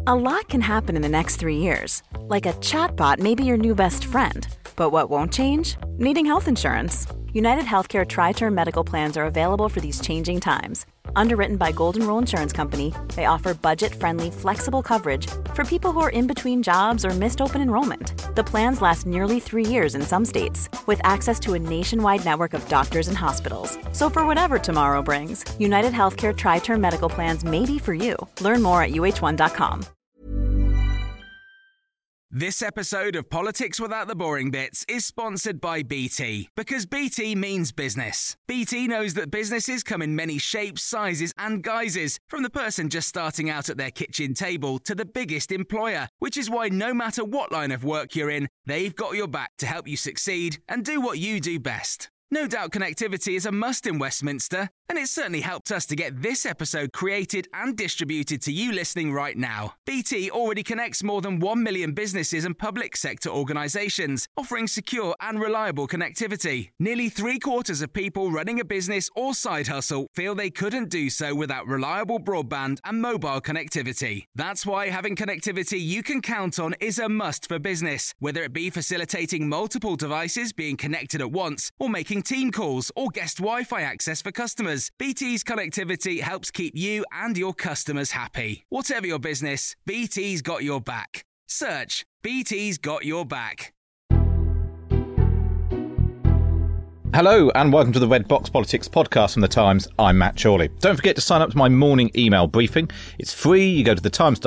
A lot can happen in the next 3 years. Like a chatbot may be your new best friend. But what won't change? Needing health insurance. United Healthcare Tri-Term Medical Plans are available for these changing times. Underwritten by Golden Rule Insurance Company, they offer budget-friendly, flexible coverage for people who are in between jobs or missed open enrollment. The plans last nearly 3 years in some states, with access to a nationwide network of doctors and hospitals. So for whatever tomorrow brings, United Healthcare Tri-Term Medical Plans may be for you. Learn more at uh1.com. This episode of Politics Without the Boring Bits is sponsored by BT, because BT means business. BT knows that businesses come in many shapes, sizes and guises, from the person just starting out at their kitchen table to the biggest employer, which is why no matter what line of work you're in, they've got your back to help you succeed and do what you do best. No doubt connectivity is a must in Westminster, and it certainly helped us to get this episode created and distributed to you listening right now. BT already connects more than 1 million businesses and public sector organisations, offering secure and reliable connectivity. Nearly 3/4 of people running a business or side hustle feel they couldn't do so without reliable broadband and mobile connectivity. That's why having connectivity you can count on is a must for business, whether it be facilitating multiple devices being connected at once or making team calls or guest Wi-Fi access for customers. BT's connectivity helps keep you and your customers happy. Whatever your business, BT's got your back. Search BT's got your back. Hello and welcome to the Red Box Politics podcast from The Times. I'm Matt Chorley. Don't forget to sign up to my morning email briefing. It's free. You go to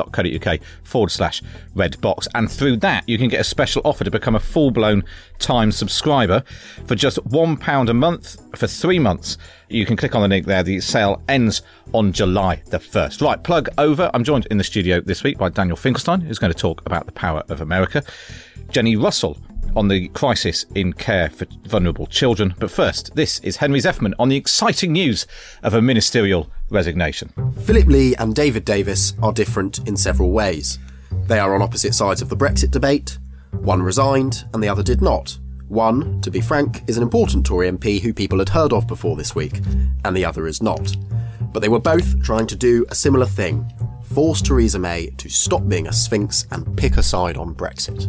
thetimes.co.uk/redbox, and through that you can get a special offer to become a full-blown Times subscriber for just £1 a month for 3 months. You can click on the link there. The sale ends on July the 1st. Right, plug over. I'm joined in the studio this week by Daniel Finkelstein, who's going to talk about the power of America. Jenny Russell on the crisis in care for vulnerable children. But first, this is Henry Zeffman on the exciting news of a ministerial resignation. Philip Lee and David Davis are different in several ways. They are on opposite sides of the Brexit debate. One resigned and the other did not. One, to be frank, is an important Tory MP who people had heard of before this week, and the other is not. But they were both trying to do a similar thing: force Theresa May to stop being a sphinx and pick a side on Brexit.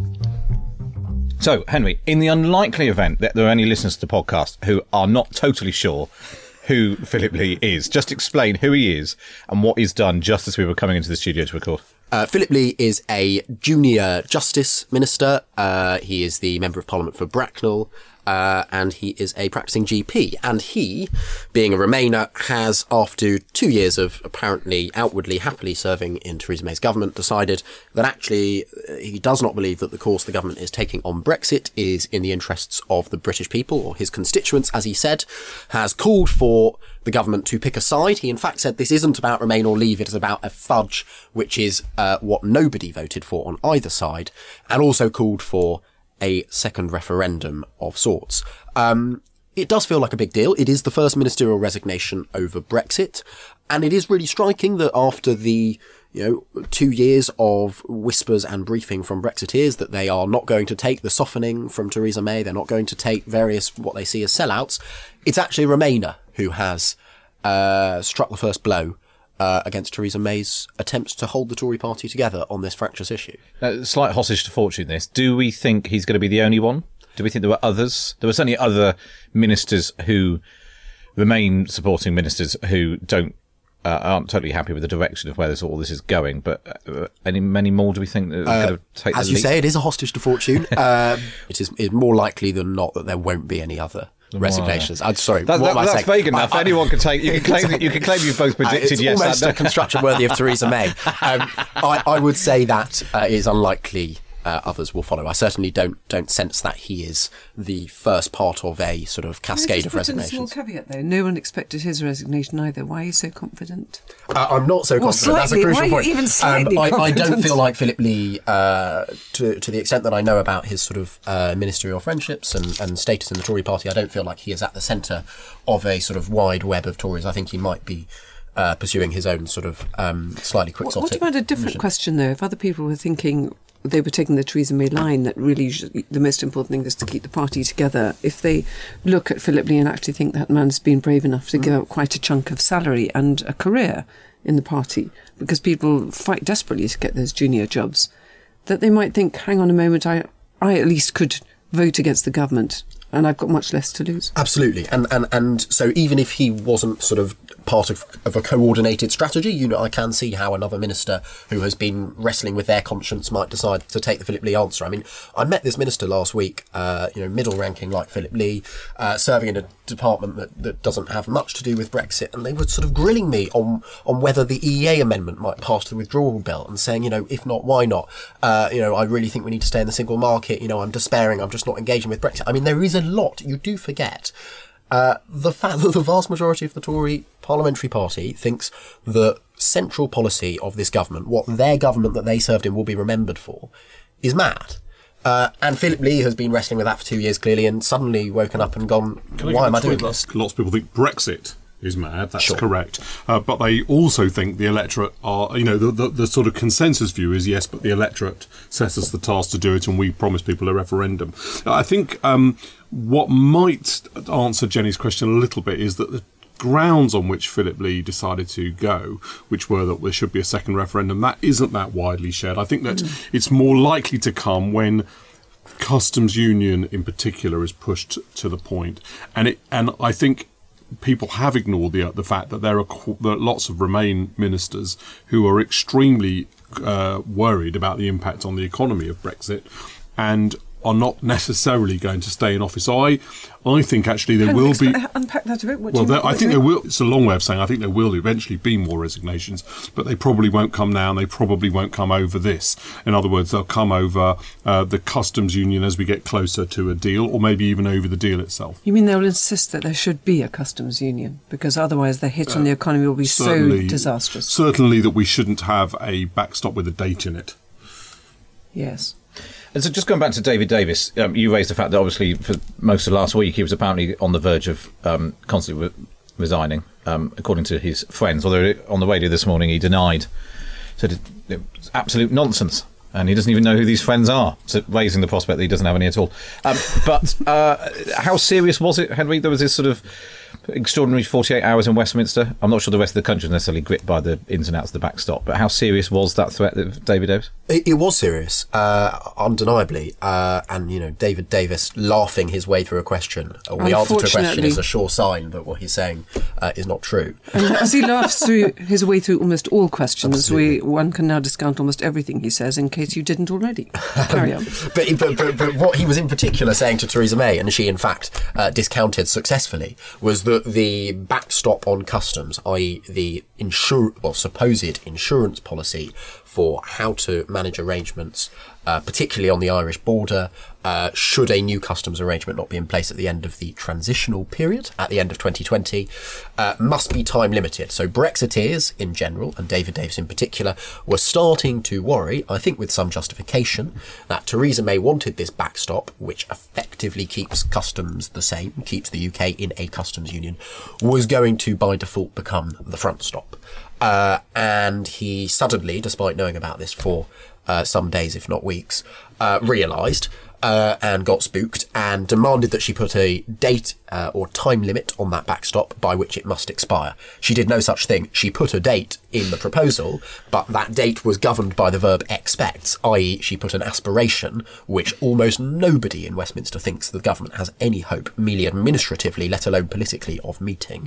So, Henry, in the unlikely event that there are any listeners to the podcast who are not totally sure who Philip Lee is, just explain who he is and what he's done just as we were coming into the studio to record. Philip Lee is a junior Justice Minister. He is the Member of Parliament for Bracknell. And he is a practicing GP. And he, being a Remainer, has, after 2 years of apparently outwardly happily serving in Theresa May's government, decided that actually he does not believe that the course the government is taking on Brexit is in the interests of the British people or his constituents, as he said, has called for the government to pick a side. He in fact said this isn't about Remain or Leave, it is about a fudge, which is what nobody voted for on either side, and also called for a second referendum of sorts. It does feel like a big deal. It is the first ministerial resignation over Brexit. And it is really striking that after the, 2 years of whispers and briefing from Brexiteers that they are not going to take the softening from Theresa May, they're not going to take various what they see as sellouts, it's actually Remainer who has struck the first blow against Theresa May's attempts to hold the Tory party together on this fractious issue. Slight hostage to fortune, this. Do we think he's going to be the only one? Do we think there were others? There were certainly other ministers who remain supporting ministers who aren't totally happy with the direction of where all this is going. But many more do we think that are going to take the lead? As you say, it is a hostage to fortune. It is more likely than not that there won't be any other resignations. I'm sorry. That's vague enough. Anyone can take. You can claim you've both predicted yes. It's almost a construction worthy of Theresa May. I would say that is unlikely. Others will follow. I certainly don't sense that he is the first part of a sort of cascade of resignations. A small caveat though. No one expected his resignation either. Why are you so confident? I'm not so confident. That's a crucial point. Even slightly confident? I don't feel like Philip Lee, to the extent that I know about his sort of ministerial friendships and status in the Tory party, I don't feel like he is at the centre of a sort of wide web of Tories. I think he might be pursuing his own sort of slightly quixotic What about a different question though? If other people were thinking they were taking the Theresa May line that really the most important thing is to keep the party together. If they look at Philip Lee and actually think that man's been brave enough to give up quite a chunk of salary and a career in the party, because people fight desperately to get those junior jobs, that they might think, hang on a moment, I at least could vote against the government and I've got much less to lose. Absolutely. And so even if he wasn't sort of part of a coordinated strategy, I can see how another minister who has been wrestling with their conscience might decide to take the Philip Lee answer. I mean, I met this minister last week, middle ranking like Philip Lee, serving in a department that doesn't have much to do with Brexit, and they were sort of grilling me on whether the EEA amendment might pass the withdrawal bill and saying, if not, why not? I really think we need to stay in the single market. I'm despairing. I'm just not engaging with Brexit. I mean, there is a lot. You do forget the fact that the vast majority of the Tory parliamentary party thinks the central policy of this government, what their government that they served in will be remembered for, is mad. And Philip Lee has been wrestling with that for 2 years, clearly, and suddenly woken up and gone, why am I doing this? Lots of people think Brexit is mad, that's sure. Correct. But they also think the electorate are, the sort of consensus view is yes, but the electorate sets us the task to do it and we promise people a referendum. I think what might answer Jenny's question a little bit is that the grounds on which Philip Lee decided to go, which were that there should be a second referendum, that isn't that widely shared. I think that it's more likely to come when customs union in particular is pushed to the point. And I think people have ignored the fact that there are lots of Remain ministers who are extremely worried about the impact on the economy of Brexit and are not necessarily going to stay in office. So I think actually there will be... Unpack that a bit. I think there will... It's a long way of saying I think there will eventually be more resignations, but they probably won't come now and they probably won't come over this. In other words, they'll come over the customs union as we get closer to a deal, or maybe even over the deal itself. You mean they'll insist that there should be a customs union, because otherwise the hit on the economy will be so disastrous? Certainly that we shouldn't have a backstop with a date in it. Yes. And so just going back to David Davis, you raised the fact that obviously for most of last week he was apparently on the verge of constantly resigning, according to his friends, although on the radio this morning he denied. So it's absolute nonsense. And he doesn't even know who these friends are, so raising the prospect that he doesn't have any at all. But how serious was it, Henry? There was this sort of extraordinary 48 hours in Westminster. I'm not sure the rest of the country was necessarily gripped by the ins and outs of the backstop, but how serious was that threat of David Davis? It was serious, undeniably. And, David Davis laughing his way through a question, or the answer to a question is a sure sign that what he's saying is not true. And as he laughs through his way through almost all questions, one can now discount almost everything he says, in case you didn't already. Carry on. But what he was in particular saying to Theresa May, and she in fact discounted successfully, was that the backstop on customs, i.e. the supposed insurance policy for how to manage arrangements, particularly on the Irish border, should a new customs arrangement not be in place at the end of the transitional period, at the end of 2020, must be time limited. So Brexiteers in general, and David Davis in particular, were starting to worry, I think with some justification, that Theresa May wanted this backstop, which effectively keeps customs the same, keeps the UK in a customs union, was going to by default become the front stop. And he suddenly, despite knowing about this for some days, if not weeks, realised and got spooked and demanded that she put a date or time limit on that backstop by which it must expire. She did no such thing. She put a date in the proposal, but that date was governed by the verb expects, i.e. she put an aspiration which almost nobody in Westminster thinks the government has any hope, merely administratively, let alone politically, of meeting,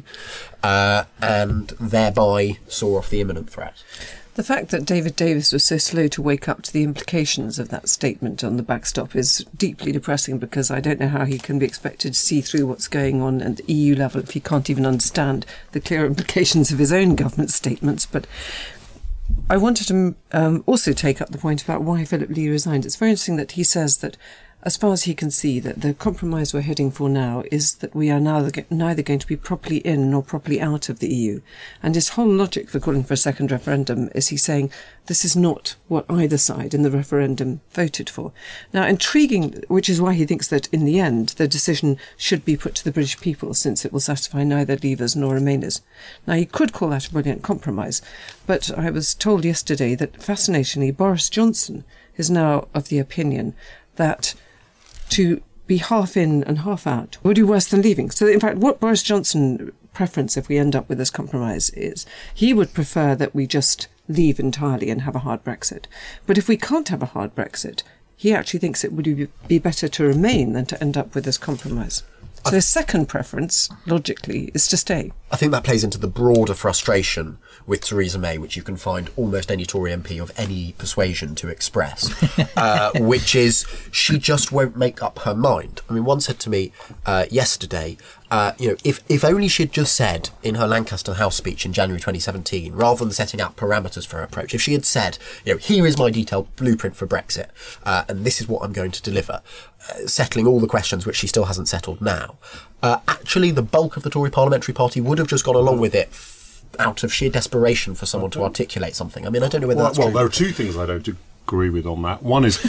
and thereby saw off the imminent threat. The fact that David Davis was so slow to wake up to the implications of that statement on the backstop is deeply depressing, because I don't know how he can be expected to see through what's going on at the EU level if he can't even understand the clear implications of his own government statements. But I wanted to also take up the point about why Philip Lee resigned. It's very interesting that he says that, as far as he can see, that the compromise we're heading for now is that we are now neither going to be properly in nor properly out of the EU. And his whole logic for calling for a second referendum is he's saying this is not what either side in the referendum voted for. Now, intriguing, which is why he thinks that in the end the decision should be put to the British people, since it will satisfy neither Leavers nor Remainers. Now, he could call that a brilliant compromise, but I was told yesterday that, fascinatingly, Boris Johnson is now of the opinion that to be half in and half out would be worse than leaving. So, in fact, what Boris Johnson preference if we end up with this compromise is he would prefer that we just leave entirely and have a hard Brexit. But if we can't have a hard Brexit, he actually thinks it would be better to remain than to end up with this compromise. So his second preference, logically, is to stay. I think that plays into the broader frustration with Theresa May, which you can find almost any Tory MP of any persuasion to express, which is she just won't make up her mind. I mean, one said to me yesterday, if only she'd just said in her Lancaster House speech in January 2017, rather than setting out parameters for her approach, if she had said, here is my detailed blueprint for Brexit, and this is what I'm going to deliver, settling all the questions which she still hasn't settled now, actually the bulk of the Tory Parliamentary Party would have just gone along with it out of sheer desperation for someone to articulate something. I mean, I don't know whether that's true. Well, there are two things I don't agree with on that. One is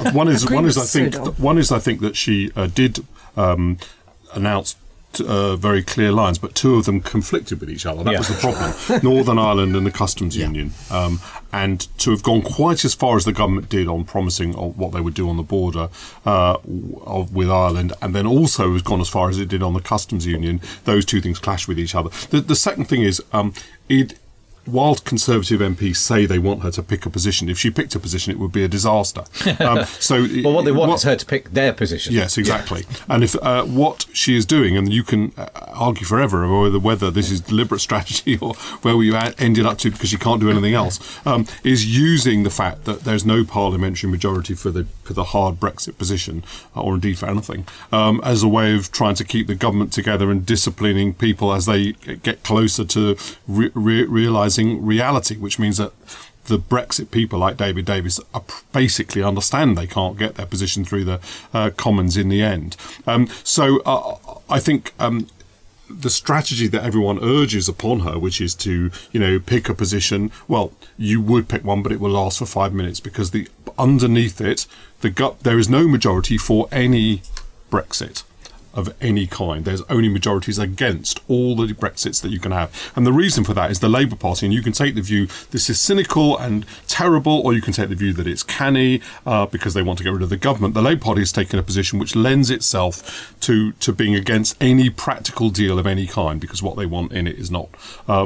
I think that she did announce very clear lines, but two of them conflicted with each other. That was the problem. Northern Ireland and the Customs Union. And to have gone quite as far as the government did on promising what they would do on the border with Ireland, and then also has gone as far as it did on the Customs Union, those two things clash with each other. The second thing is, while Conservative MPs say they want her to pick a position, if she picked a position, it would be a disaster. Well, what they want is her to pick their position. Yes, exactly. Yeah. And if what she is doing, and you can argue forever over whether this is deliberate strategy or where we ended up to because she can't do anything else, is using the fact that there's no parliamentary majority for the hard Brexit position, or indeed for anything, as a way of trying to keep the government together and disciplining people as they get closer to realising reality, which means that the Brexit people like David Davis basically understand they can't get their position through the Commons in the end. So I think the strategy that everyone urges upon her, which is to, pick a position, well, you would pick one, but it will last for 5 minutes because underneath it, there is no majority for any Brexit of any kind. There's only majorities against all the Brexits that you can have. And the reason for that is the Labour Party, and you can take the view this is cynical and terrible, or you can take the view that it's canny because they want to get rid of the government. The Labour Party has taken a position which lends itself to being against any practical deal of any kind, because what they want in it is not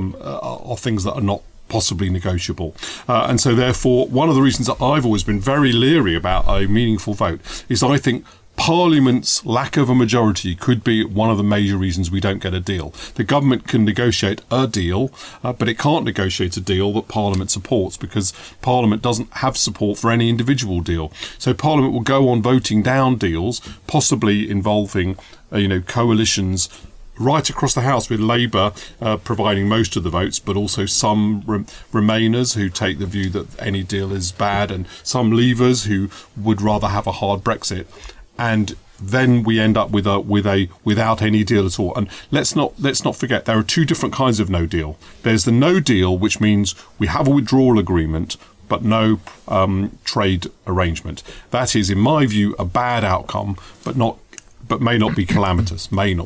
are things that are not possibly negotiable. And so therefore, one of the reasons that I've always been very leery about a meaningful vote is I think Parliament's lack of a majority could be one of the major reasons we don't get a deal. The government can negotiate a deal, but it can't negotiate a deal that Parliament supports because Parliament doesn't have support for any individual deal. So Parliament will go on voting down deals, possibly involving, coalitions right across the House, with Labour providing most of the votes, but also some Remainers who take the view that any deal is bad, and some Leavers who would rather have a hard Brexit. And then we end up with without any deal at all. And let's not forget there are two different kinds of no deal. There's the no deal, which means we have a withdrawal agreement but no trade arrangement. That is, in my view, a bad outcome, but may not be calamitous.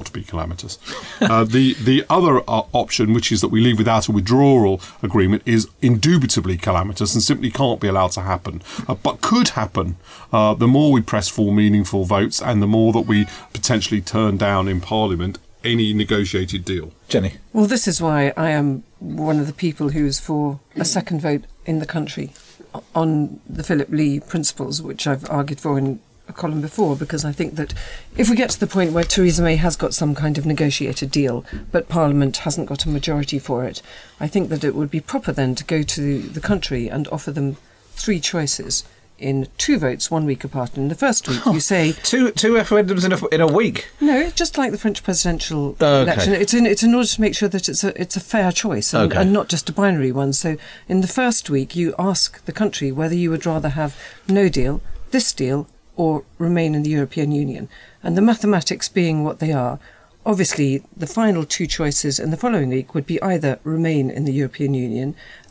The other option, which is that we leave without a withdrawal agreement, is indubitably calamitous and simply can't be allowed to happen, but could happen the more we press for meaningful votes and the more that we potentially turn down in Parliament any negotiated deal. Jenny? Well, this is why I am one of the people who's for a second vote in the country on the Philip Lee principles, which I've argued for in a column before, because I think that if we get to the point where Theresa May has got some kind of negotiated deal, but Parliament hasn't got a majority for it, I think that it would be proper then to go to the country and offer them three choices in 2 votes 1 week apart. In the first week, you say two referendums in a week. No, just like the French presidential election. It's in order to make sure that it's a fair choice and not just a binary one. So in the first week, you ask the country whether you would rather have no deal, this deal, or remain in the European Union. And the mathematics being what they are, obviously the final 2 choices in the following week would be either remain in the European Union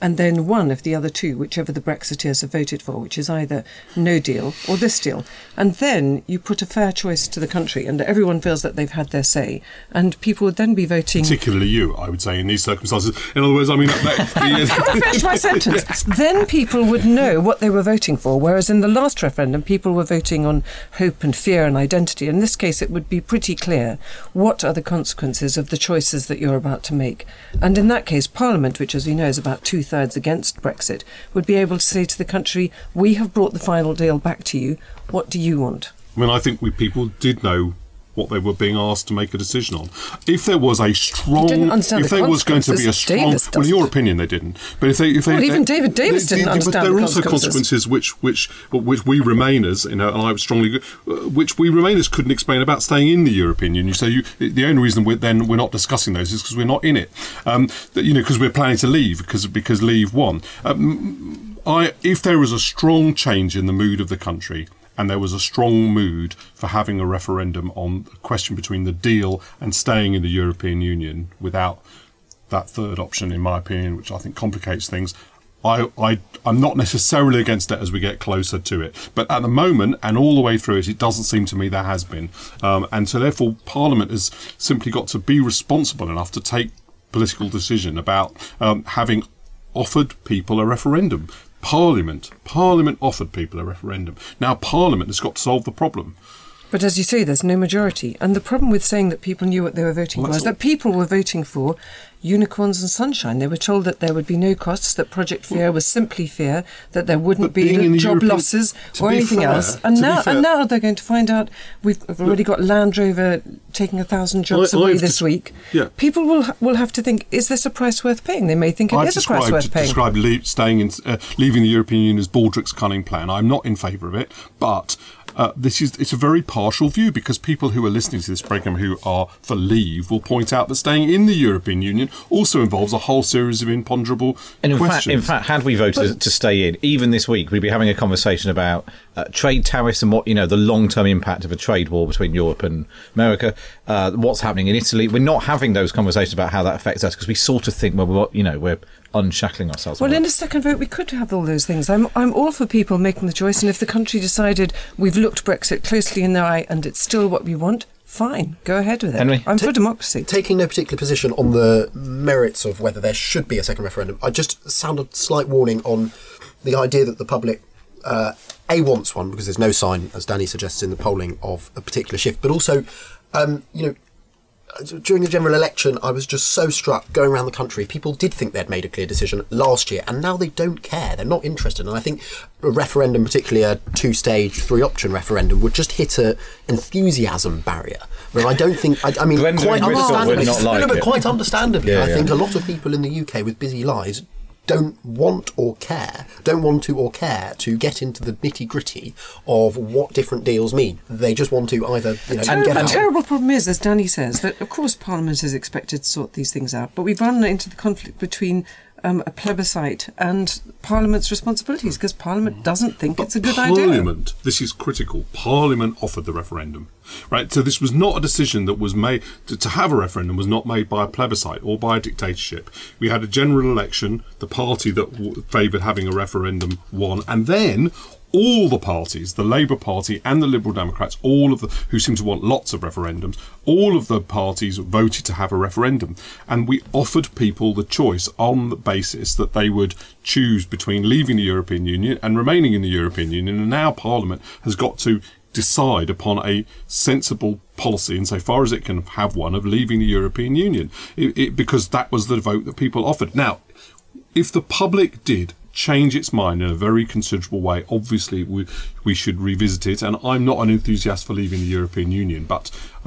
and then one of the other two, whichever the Brexiteers have voted for, which is either no deal or this deal. And then you put a fair choice to the country, and everyone feels that they've had their say, and people would then be voting... Particularly you, I would say, in these circumstances. In other words, I mean... I'll finish my sentence. Then people would know what they were voting for, whereas in the last referendum, people were voting on hope and fear and identity. In this case, it would be pretty clear what are the consequences of the choices that you're about to make. And in that case, Parliament, which as we know is about 2/3 against Brexit, would be able to say to the country, we have brought the final deal back to you. What do you want? I mean, I think people did know what they were being asked to make a decision on. If there was a strong... If there was going to be a strong... Well, in your opinion, they didn't. But if they even David Davis didn't understand the consequences. But there are also consequences which we Remainers, and I would strongly... which we Remainers couldn't explain about staying in the European Union. So the only reason we're not discussing those is because we're not in it. Because we're planning to leave, because Leave won. If there was a strong change in the mood of the country, and there was a strong mood for having a referendum on the question between the deal and staying in the European Union without that third option, in my opinion, which I think complicates things, I'm not necessarily against it as we get closer to it. But at the moment, and all the way through it doesn't seem to me there has been. And so therefore, Parliament has simply got to be responsible enough to take political decision about having offered people a referendum. Parliament offered people a referendum. Now Parliament has got to solve the problem. But as you say, there's no majority. And the problem with saying that people knew what they were voting for is that people were voting for unicorns and sunshine. They were told that there would be no costs, that Project Fear was simply fear, that there wouldn't be job losses or anything else. And now they're going to find out we've already got Land Rover taking 1,000 jobs away this week. Yeah. People will have to think, is this a price worth paying? They may think it is a price worth paying. I've described leaving the European Union as Baldrick's cunning plan. I'm not in favour of it, but... it's a very partial view, because people who are listening to this programme who are for Leave will point out that staying in the European Union also involves a whole series of imponderable questions. In fact, had we voted to stay in, even this week, we'd be having a conversation about trade tariffs and what, the long-term impact of a trade war between Europe and America, what's happening in Italy. We're not having those conversations about how that affects us, because we sort of think, we're unshackling ourselves. Well, in a second vote, we could have all those things. I'm all for people making the choice, and if the country decided we've looked Brexit closely in the eye and it's still what we want, fine, go ahead with it. Henry? I'm for democracy. Taking no particular position on the merits of whether there should be a second referendum, I just sound a slight warning on the idea that the public wants one, because there's no sign, as Danny suggests in the polling, of a particular shift, but also, during the general election, I was just so struck going around the country. People did think they'd made a clear decision last year, and now they don't care. They're not interested. And I think a referendum, particularly a 2-stage, 3-option referendum, would just hit an enthusiasm barrier. Where I don't think, quite understandably, quite understandably, I think a lot of people in the UK with busy lives don't want to or care to get into the nitty-gritty of what different deals mean. They just want to either get out. The terrible problem is, as Danny says, that of course Parliament is expected to sort these things out, but we've run into the conflict between a plebiscite and Parliament's responsibilities, because Parliament doesn't think it's a good idea. Parliament, this is critical, Parliament offered the referendum. Right, so this was not a decision that was made to have a referendum was not made by a plebiscite or by a dictatorship. We had a general election. The party that favoured having a referendum won, and then all the parties, the Labour Party and the Liberal Democrats, who seem to want lots of referendums, all of the parties voted to have a referendum, and we offered people the choice on the basis that they would choose between leaving the European Union and remaining in the European Union. And now Parliament has got to decide upon a sensible policy, insofar as it can have one, of leaving the European Union, because that was the vote that people offered. Now, if the public did change its mind in a very considerable way, obviously we should revisit it, and I'm not an enthusiast for leaving the European Union, but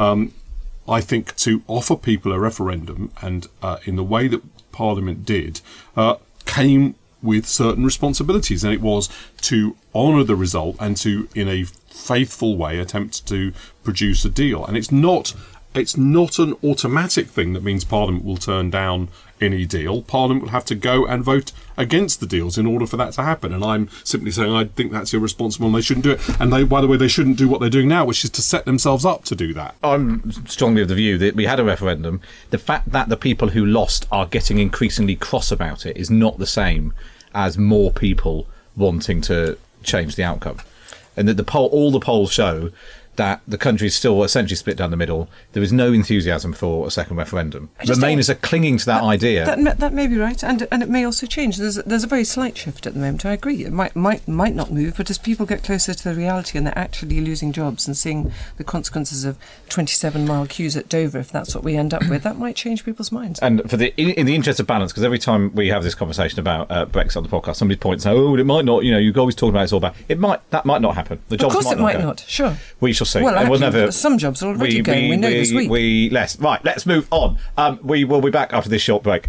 I think to offer people a referendum, and in the way that Parliament did, came with certain responsibilities, and it was to honour the result and to, in a faithful way, attempt to produce a deal. And it's not an automatic thing that means Parliament will turn down any deal, Parliament will have to go and vote against the deals in order for that to happen. And I'm simply saying I think that's irresponsible and they shouldn't do it. And they, by the way, they shouldn't do what they're doing now, which is to set themselves up to do that. I'm strongly of the view that we had a referendum. The fact that the people who lost are getting increasingly cross about it is not the same as more people wanting to change the outcome. And that all the polls show that the country is still essentially split down the middle. There is no enthusiasm for a second referendum. Remainers are clinging to that idea. That may be right, and it may also change. There's a very slight shift at the moment. I agree. It might not move, but as people get closer to the reality and they're actually losing jobs and seeing the consequences of 27-mile queues at Dover, if that's what we end up with, that might change people's minds. And for in the interest of balance, because every time we have this conversation about Brexit on the podcast, somebody points out, it might not. You're always talking about it's all bad. That might not happen. The jobs of course, it might not. Sure. We shall see. Well, actually, some jobs are already going. We know this week. Let's move on. We will be back after this short break.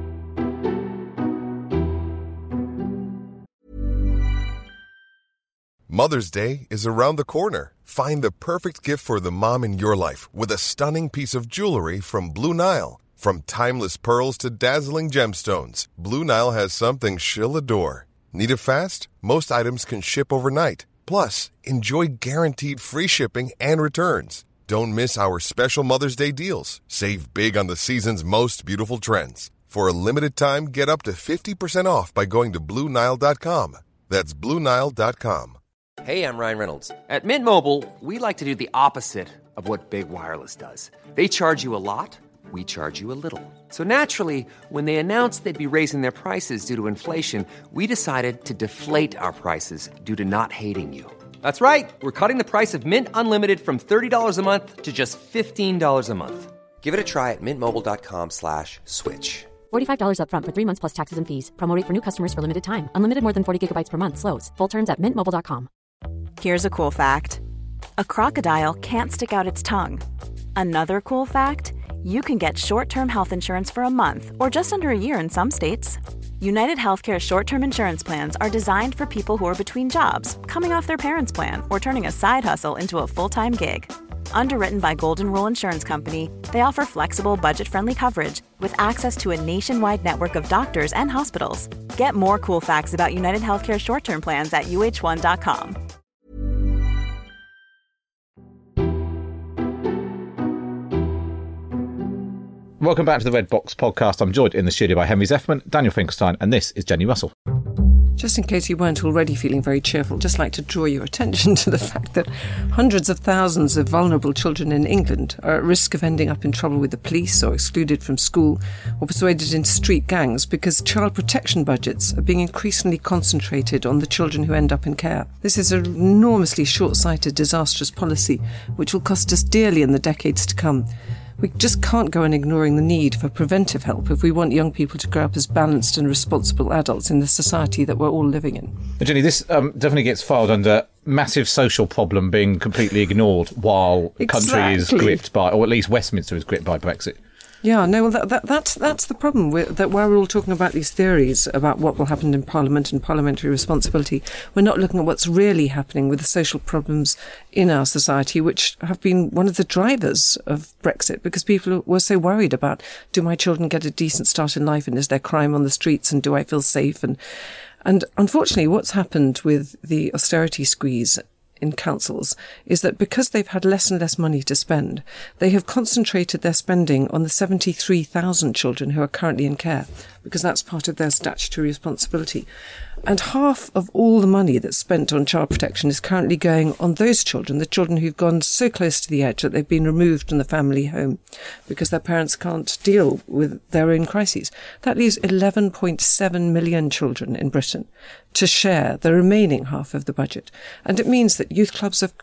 Mother's Day is around the corner. Find the perfect gift for the mom in your life with a stunning piece of jewelry from Blue Nile. From timeless pearls to dazzling gemstones, Blue Nile has something she'll adore. Need it fast? Most items can ship overnight. Plus, enjoy guaranteed free shipping and returns. Don't miss our special Mother's Day deals. Save big on the season's most beautiful trends. For a limited time, get up to 50% off by going to BlueNile.com. That's BlueNile.com. Hey, I'm Ryan Reynolds. At Mint Mobile, we like to do the opposite of what Big Wireless does. They charge you a lot, we charge you a little. So naturally, when they announced they'd be raising their prices due to inflation, we decided to deflate our prices due to not hating you. That's right. We're cutting the price of Mint Unlimited from $30 a month to just $15 a month. Give it a try at mintmobile.com/switch. $45 up front for 3 months plus taxes and fees. Promo rate for new customers for limited time. Unlimited more than 40 gigabytes per month. Slows full terms at mintmobile.com. Here's a cool fact. A crocodile can't stick out its tongue. Another cool fact, you can get short-term health insurance for a month or just under a year in some states. United Healthcare short-term insurance plans are designed for people who are between jobs, coming off their parents' plan, or turning a side hustle into a full-time gig. Underwritten by Golden Rule Insurance Company, they offer flexible, budget-friendly coverage with access to a nationwide network of doctors and hospitals. Get more cool facts about United Healthcare short-term plans at uh1.com. Welcome back to the Red Box podcast. I'm joined in the studio by Henry Zeffman, Daniel Finkelstein, and this is Jenny Russell. Just in case you weren't already feeling very cheerful, I'd just like to draw your attention to the fact that hundreds of thousands of vulnerable children in England are at risk of ending up in trouble with the police or excluded from school or persuaded into street gangs because child protection budgets are being increasingly concentrated on the children who end up in care. This is an enormously short-sighted, disastrous policy which will cost us dearly in the decades to come. We just can't go on ignoring the need for preventive help if we want young people to grow up as balanced and responsible adults in the society that we're all living in. Jenny, this definitely gets filed under massive social problem being completely ignored while the country is gripped by, or at least Westminster is gripped by Brexit. Yeah, no, well, that's the problem. That while we're all talking about these theories about what will happen in Parliament and parliamentary responsibility, we're not looking at what's really happening with the social problems in our society, which have been one of the drivers of Brexit, because people were so worried about, do my children get a decent start in life, and is there crime on the streets, and do I feel safe? And unfortunately, what's happened with the austerity squeeze in councils is that because they've had less and less money to spend, they have concentrated their spending on the 73,000 children who are currently in care, because that's part of their statutory responsibility. And half of all the money that's spent on child protection is currently going on those children, the children who've gone so close to the edge that they've been removed from the family home because their parents can't deal with their own crises. That leaves 11.7 million children in Britain to share the remaining half of the budget. And it means that youth clubs have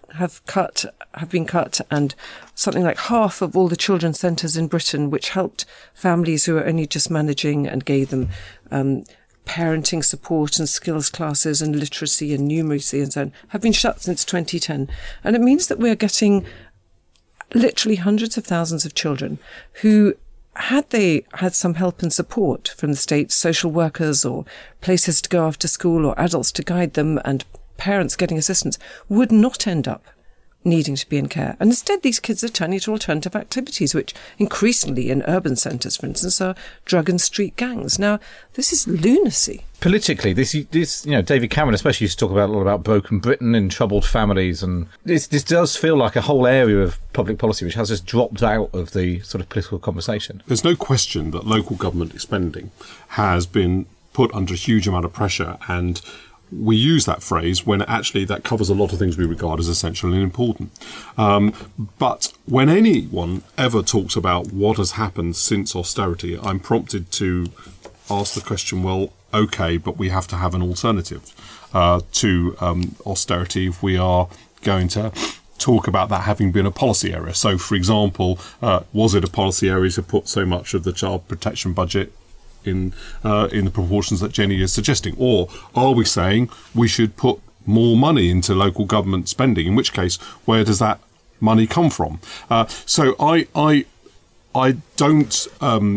been cut, and something like half of all the children's centres in Britain, which helped families who are only just managing and gave them parenting support and skills classes and literacy and numeracy and so on, have been shut since 2010. And it means that we're getting literally hundreds of thousands of children who, had they had some help and support from the state, social workers or places to go after school or adults to guide them and parents getting assistance, would not end up needing to be in care. And instead, these kids are turning to alternative activities, which increasingly in urban centres, for instance, are drug and street gangs. Now, this is lunacy. Politically, this David Cameron especially used to talk about a lot about broken Britain and troubled families, and this does feel like a whole area of public policy which has just dropped out of the sort of political conversation. There's no question that local government spending has been put under a huge amount of pressure, and we use that phrase when actually that covers a lot of things we regard as essential and important. But when anyone ever talks about what has happened since austerity, I'm prompted to ask the question, well, OK, but we have to have an alternative to austerity if we are going to talk about that having been a policy area. So, for example, was it a policy area to put so much of the child protection budget in the proportions that Jenny is suggesting? Or are we saying we should put more money into local government spending, in which case, where does that money come from? So I don't,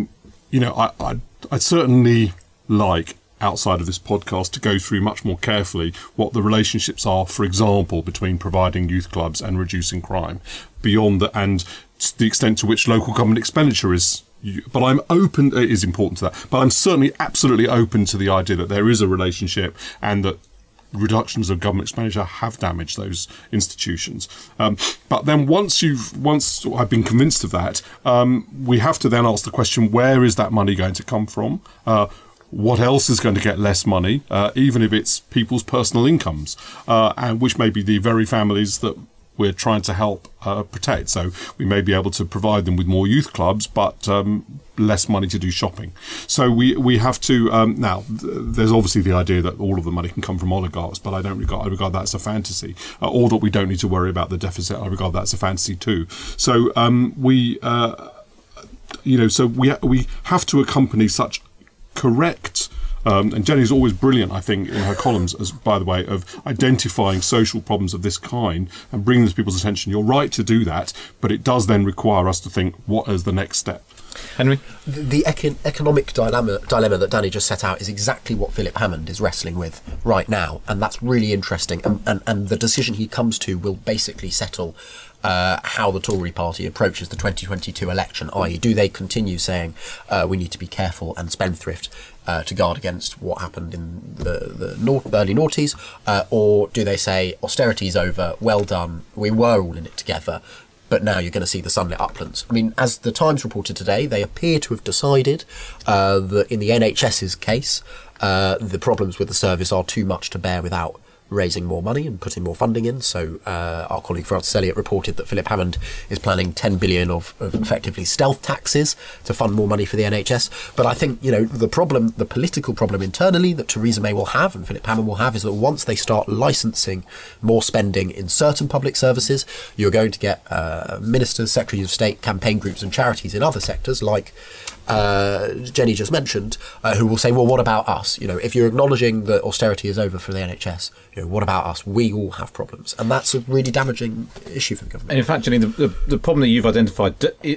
I'd certainly like, outside of this podcast, to go through much more carefully what the relationships are, for example, between providing youth clubs and reducing crime, beyond that, and to the extent to which local government expenditure is. But I'm open, it is important to that, but I'm certainly absolutely open to the idea that there is a relationship and that reductions of government expenditure have damaged those institutions. But then once I've been convinced of that, we have to then ask the question, where is that money going to come from? What else is going to get less money, even if it's people's personal incomes, and which may be the very families that we're trying to help protect. So we may be able to provide them with more youth clubs, but less money to do shopping. So we have to now. There's obviously the idea that all of the money can come from oligarchs, but I regard that as a fantasy, or that we don't need to worry about the deficit. I regard that as a fantasy too. So we have to accompany such correct. And Jenny's always brilliant, I think, in her columns, as by the way, of identifying social problems of this kind and bringing them to people's attention. You're right to do that, but it does then require us to think, what is the next step? Henry? The economic dilemma that Danny just set out is exactly what Philip Hammond is wrestling with right now, and that's really interesting. And the decision he comes to will basically settle how the Tory party approaches the 2022 election, i.e. do they continue saying we need to be careful and spendthrift to guard against what happened in the early noughties, or do they say austerity's over, well done, we were all in it together, but now you're going to see the sunlit uplands. I mean, as the Times reported today, they appear to have decided that in the NHS's case, the problems with the service are too much to bear without raising more money and putting more funding in. So our colleague Francis Elliott reported that Philip Hammond is planning 10 billion of effectively stealth taxes to fund more money for the NHS. But I think, the political problem internally that Theresa May will have and Philip Hammond will have is that once they start licensing more spending in certain public services, you're going to get ministers, secretaries of state, campaign groups and charities in other sectors like Jenny just mentioned, who will say, well, what about us? If you're acknowledging that austerity is over for the NHS, what about us? We all have problems. And that's a really damaging issue for the government. And in fact, Jenny, the problem that you've identified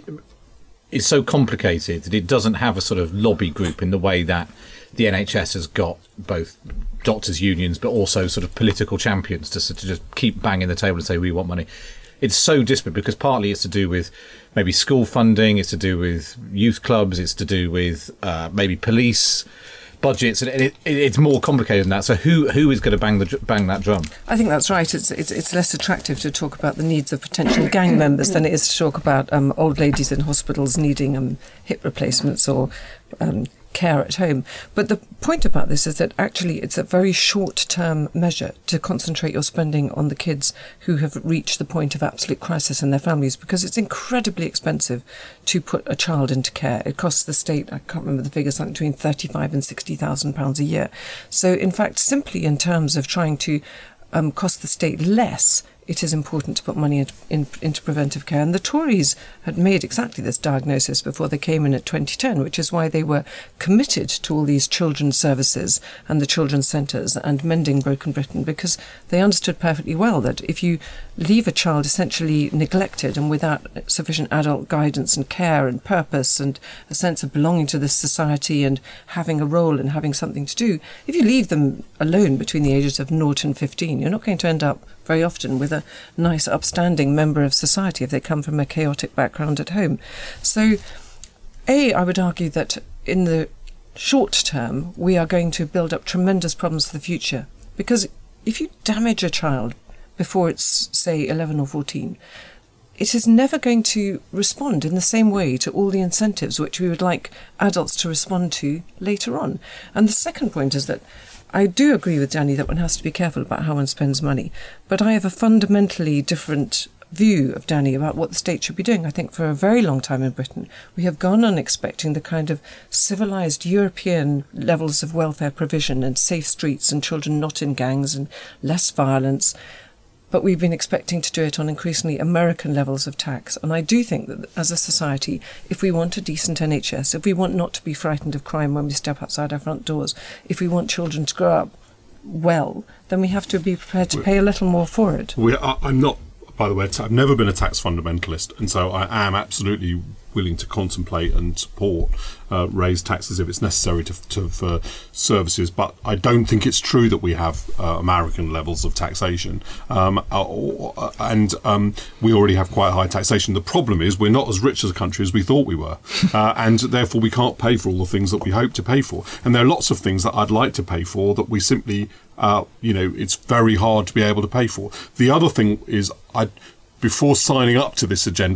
is so complicated that it doesn't have a sort of lobby group in the way that the NHS has got both doctors' unions, but also sort of political champions to just keep banging the table and say, we want money. It's so disparate because partly it's to do with maybe school funding, it's to do with youth clubs, it's to do with maybe police budgets, and it's more complicated than that. So who is going to bang that drum? I think that's right. It's less attractive to talk about the needs of potential gang members than it is to talk about old ladies in hospitals needing hip replacements or care at home. But the point about this is that actually it's a very short-term measure to concentrate your spending on the kids who have reached the point of absolute crisis in their families, because it's incredibly expensive to put a child into care. It costs the state, I can't remember the figures, something between £35,000 and £60,000 a year. So in fact, simply in terms of trying to cost the state less, it is important to put money into preventive care. And the Tories had made exactly this diagnosis before they came in at 2010, which is why they were committed to all these children's services and the children's centres and mending broken Britain, because they understood perfectly well that if you leave a child essentially neglected and without sufficient adult guidance and care and purpose and a sense of belonging to this society and having a role and having something to do, if you leave them alone between the ages of 0 and 15, you're not going to end up very often with rather nice, upstanding member of society if they come from a chaotic background at home. So, I would argue that in the short term, we are going to build up tremendous problems for the future. Because if you damage a child before it's, say, 11 or 14, it is never going to respond in the same way to all the incentives which we would like adults to respond to later on. And the second point is that I do agree with Danny that one has to be careful about how one spends money, but I have a fundamentally different view of Danny about what the state should be doing. I think for a very long time in Britain, we have gone on expecting the kind of civilised European levels of welfare provision and safe streets and children not in gangs and less violence. But we've been expecting to do it on increasingly American levels of tax. And I do think that as a society, if we want a decent NHS, if we want not to be frightened of crime when we step outside our front doors, if we want children to grow up well, then we have to be prepared to pay a little more for it. I'm not, by the way, I've never been a tax fundamentalist, and so I am absolutely willing to contemplate and support raise taxes if it's necessary for services, but I don't think it's true that we have American levels of taxation, and we already have quite high taxation. The problem is we're not as rich as a country as we thought we were, and therefore we can't pay for all the things that we hope to pay for. And there are lots of things that I'd like to pay for that we simply, it's very hard to be able to pay for. The other thing is, before signing up to this agenda,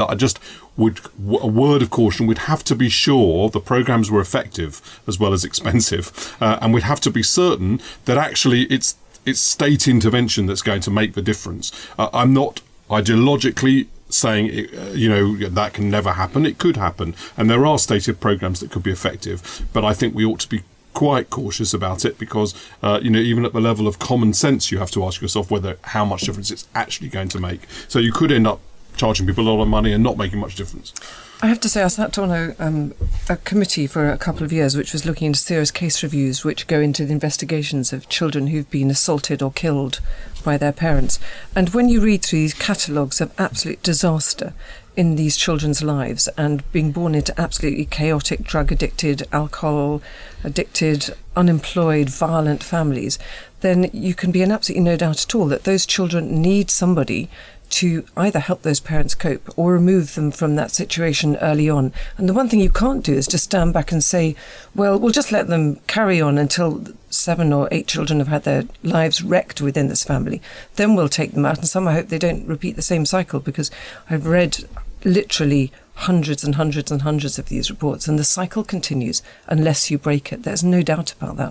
a word of caution, we'd have to be sure the programmes were effective as well as expensive, and we'd have to be certain that actually it's state intervention that's going to make the difference. I'm not ideologically saying, that can never happen. It could happen, and there are stated programmes that could be effective, but I think we ought to be quite cautious about it because, even at the level of common sense, you have to ask yourself how much difference it's actually going to make. So you could end up charging people a lot of money and not making much difference. I have to say, I sat on a committee for a couple of years which was looking into serious case reviews which go into the investigations of children who've been assaulted or killed by their parents. And when you read through these catalogues of absolute disaster in these children's lives and being born into absolutely chaotic, drug-addicted, alcohol-addicted, unemployed, violent families, then you can be in absolutely no doubt at all that those children need somebody to either help those parents cope or remove them from that situation early on. And the one thing you can't do is just stand back and say, well, we'll just let them carry on until 7 or 8 children have had their lives wrecked within this family. Then we'll take them out, and somehow hope they don't repeat the same cycle, because I've read literally hundreds and hundreds and hundreds of these reports, and the cycle continues unless you break it. There's no doubt about that.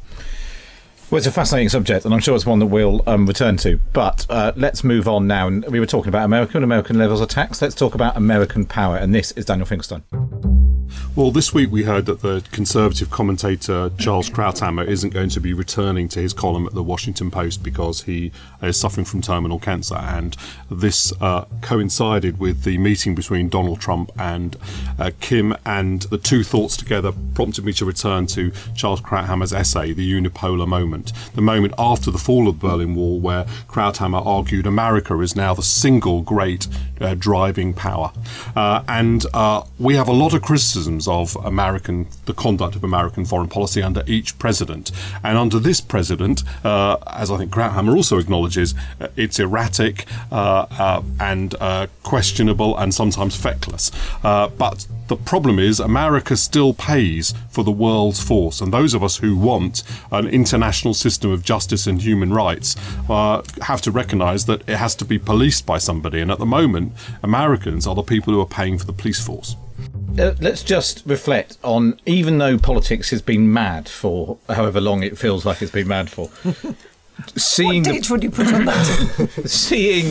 Well, it's a fascinating subject, and I'm sure it's one that we'll return to. But let's move on now. And we were talking about American levels of tax. Let's talk about American power. And this is Daniel Finkelstein. Well, this week we heard that the Conservative commentator Charles Krauthammer isn't going to be returning to his column at the Washington Post because he is suffering from terminal cancer. And this coincided with the meeting between Donald Trump and Kim, and the two thoughts together prompted me to return to Charles Krauthammer's essay, The Unipolar Moment, the moment after the fall of the Berlin Wall, where Krauthammer argued America is now the single great driving power. And we have a lot of criticisms of the conduct of American foreign policy under each president. And under this president, as I think Krauthammer also acknowledges, it's erratic and questionable and sometimes feckless. But the problem is America still pays for the world's force. And those of us who want an international system of justice and human rights have to recognise that it has to be policed by somebody. And at the moment, Americans are the people who are paying for the police force. Let's just reflect on, even though politics has been mad for however long it feels like it's been mad for, what date would you put on that? seeing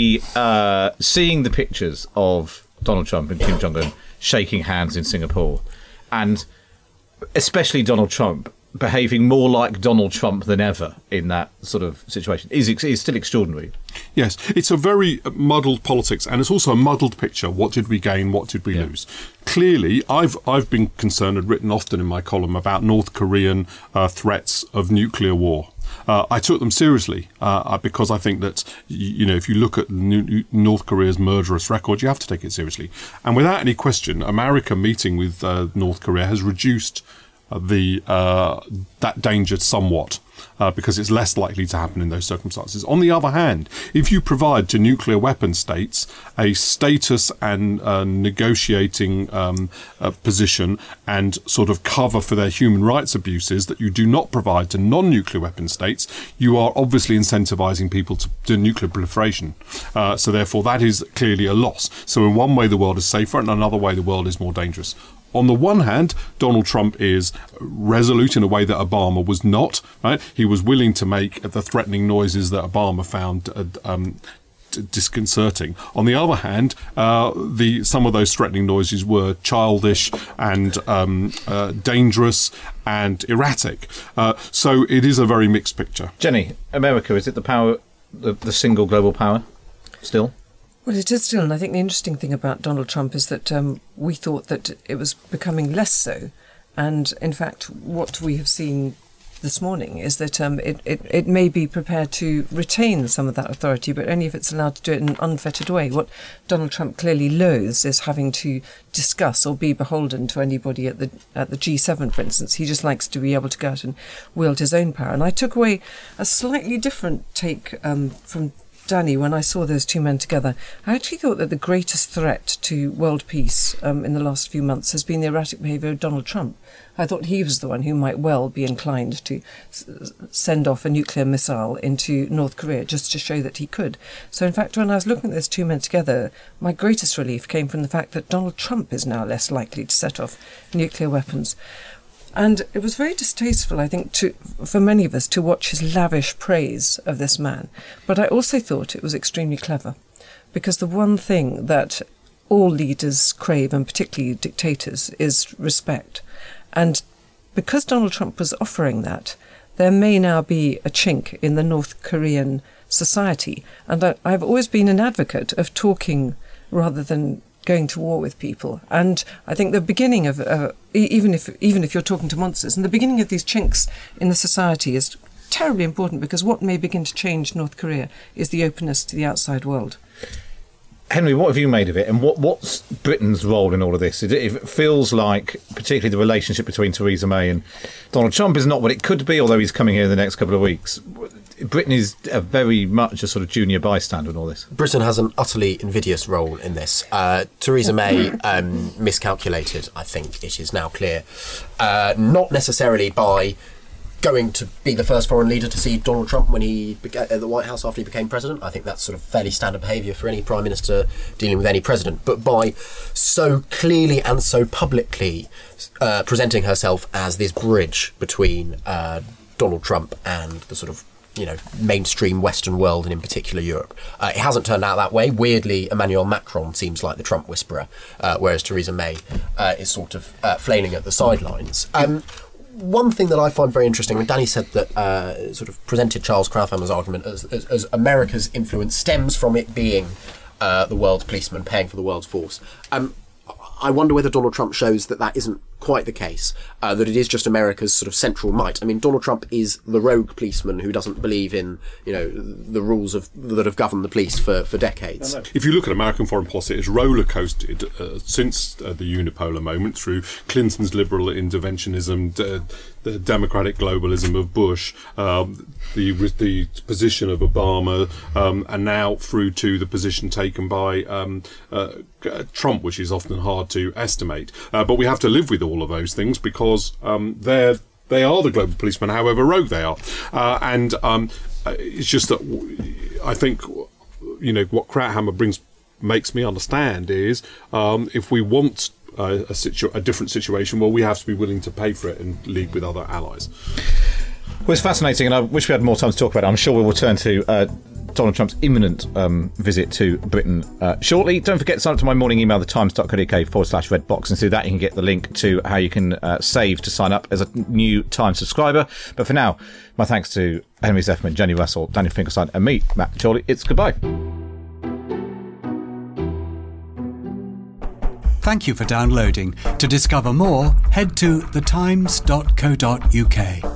the pictures of Donald Trump and Kim Jong-un shaking hands in Singapore, and especially Donald Trump behaving more like Donald Trump than ever in that sort of situation is still extraordinary. Yes, it's a very muddled politics, and it's also a muddled picture. What did we gain? What did we lose? Clearly, I've been concerned and written often in my column about North Korean threats of nuclear war. I took them seriously because I think that, if you look at North Korea's murderous record, you have to take it seriously. And without any question, America meeting with North Korea has reduced that danger somewhat. Because it's less likely to happen in those circumstances. On the other hand, if you provide to nuclear weapon states a status and negotiating position and sort of cover for their human rights abuses that you do not provide to non-nuclear weapon states, you are obviously incentivizing people to do nuclear proliferation. So therefore, that is clearly a loss. So in one way, the world is safer, and another way, the world is more dangerous. On the one hand, Donald Trump is resolute in a way that Obama was not. Right? He was willing to make the threatening noises that Obama found disconcerting. On the other hand, some of those threatening noises were childish and dangerous and erratic. So it is a very mixed picture. Jenny, America, is it the power, the single global power still? Well, it is still, and I think the interesting thing about Donald Trump is that we thought that it was becoming less so. And in fact, what we have seen this morning is that it may be prepared to retain some of that authority, but only if it's allowed to do it in an unfettered way. What Donald Trump clearly loathes is having to discuss or be beholden to anybody at the G7, for instance. He just likes to be able to go out and wield his own power. And I took away a slightly different take from Danny, when I saw those two men together. I actually thought that the greatest threat to world peace in the last few months has been the erratic behaviour of Donald Trump. I thought he was the one who might well be inclined to send off a nuclear missile into North Korea just to show that he could. So in fact, when I was looking at those two men together, my greatest relief came from the fact that Donald Trump is now less likely to set off nuclear weapons. And it was very distasteful, I think, for many of us to watch his lavish praise of this man. But I also thought it was extremely clever, because the one thing that all leaders crave, and particularly dictators, is respect. And because Donald Trump was offering that, there may now be a chink in the North Korean society. And I've always been an advocate of talking rather than going to war with people. And I think the beginning of, even if you're talking to monsters, and the beginning of these chinks in the society is terribly important, because what may begin to change North Korea is the openness to the outside world. Henry, what have you made of it, and what's Britain's role in all of this? It feels like, particularly the relationship between Theresa May and Donald Trump is not what it could be, although he's coming here in the next couple of weeks. Britain is very much a sort of junior bystander in all this. Britain has an utterly invidious role in this. Theresa May miscalculated, I think it is now clear. Not necessarily by going to be the first foreign leader to see Donald Trump when he at the White House after he became president. I think that's sort of fairly standard behaviour for any prime minister dealing with any president. But by so clearly and so publicly presenting herself as this bridge between Donald Trump and the sort of mainstream Western world, and in particular Europe. It hasn't turned out that way. Weirdly, Emmanuel Macron seems like the Trump whisperer, whereas Theresa May is sort of flailing at the sidelines. One thing that I find very interesting, when Danny said that sort of presented Charles Krauthammer's argument as America's influence stems from it being the world's policeman paying for the world's force. I wonder whether Donald Trump shows that isn't quite the case, that it is just America's sort of central might. I mean, Donald Trump is the rogue policeman who doesn't believe in, the rules that have governed the police for decades. If you look at American foreign policy, it's roller coasted since the unipolar moment through Clinton's liberal interventionism, the democratic globalism of Bush, the position of Obama, and now through to the position taken by Trump, which is often hard to estimate. But we have to live with all of those things because they are the global policemen, however rogue they are. And it's just that I think, what Krauthammer makes me understand is if we want a different situation, well, we have to be willing to pay for it and league with other allies. Well, it's fascinating, and I wish we had more time to talk about it. I'm sure we'll return to Donald Trump's imminent visit to Britain shortly. Don't forget to sign up to my morning email, thetimes.co.uk/redbox, and through that you can get the link to how you can save to sign up as a new Times subscriber. But for now, my thanks to Henry Zeffman, Jenny Russell, Daniel Finkelstein and me, Matt Chorley. It's goodbye. Thank you for downloading. To discover more, head to thetimes.co.uk.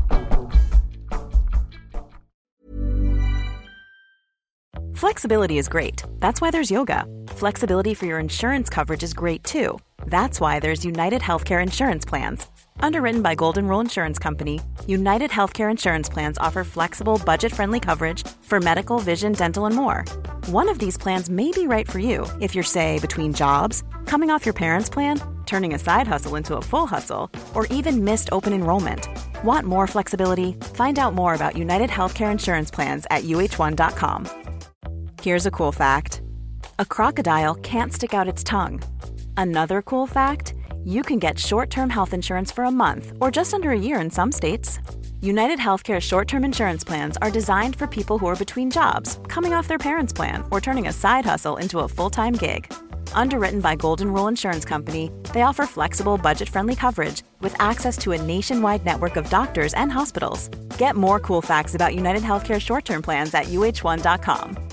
Flexibility is great. That's why there's yoga. Flexibility for your insurance coverage is great too. That's why there's United Healthcare Insurance Plans. Underwritten by Golden Rule Insurance Company, United Healthcare Insurance Plans offer flexible, budget-friendly coverage for medical, vision, dental, and more. One of these plans may be right for you if you're, say, between jobs, coming off your parents' plan, turning a side hustle into a full hustle, or even missed open enrollment. Want more flexibility? Find out more about United Healthcare Insurance Plans at uh1.com. Here's a cool fact. A crocodile can't stick out its tongue. Another cool fact, you can get short-term health insurance for a month or just under a year in some states. United Healthcare short-term insurance plans are designed for people who are between jobs, coming off their parents' plan, or turning a side hustle into a full-time gig. Underwritten by Golden Rule Insurance Company, they offer flexible, budget-friendly coverage with access to a nationwide network of doctors and hospitals. Get more cool facts about United Healthcare short-term plans at uh1.com.